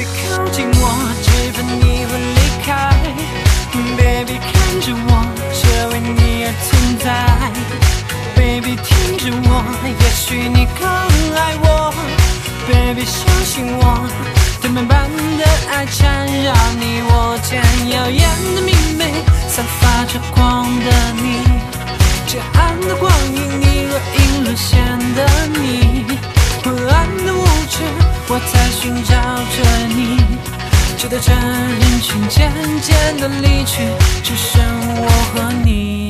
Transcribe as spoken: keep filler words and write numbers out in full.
Baby 靠近我，只怕你会离开。Baby 看着我，这为你而存在。Baby 听着我，也许你更爱我。Baby 相信我，天门般的爱缠绕你我间，耀眼的明媚，散发着光的你，这暗的光影，你若隐了显得你昏暗的无知，我在寻找着你，直到这人群渐渐的离去，只剩我和你。